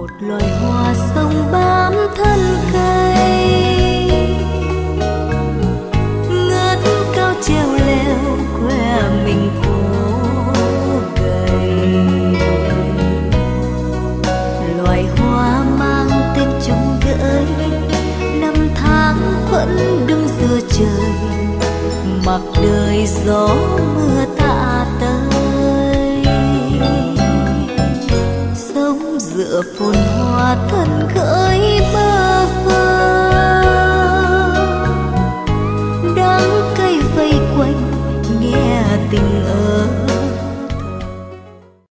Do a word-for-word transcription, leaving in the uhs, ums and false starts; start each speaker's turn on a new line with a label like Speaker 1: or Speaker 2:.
Speaker 1: loài hoa sông bám thân cây, ngất cao treo leo khoe mình khô gầy. Loài hoa mang tên trống gửi, năm tháng vẫn đứng giữa trời, mặc đời gió mưa tạ tới. Sống giữa phồn hoa thân khởi